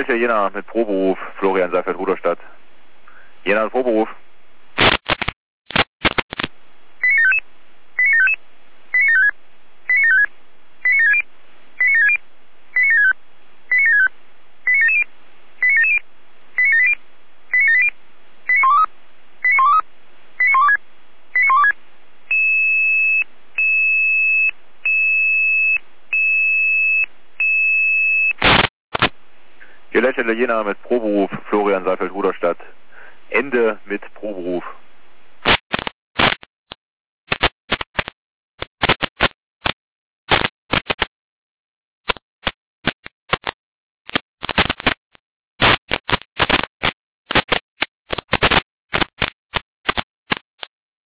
Gelände Jena mit Proberuf, Florian Seifert, Rudolstadt. Jena Proberuf. Gelände Jena mit Proberuf, Florian Seifert, Rudolstadt. Ende mit Proberuf.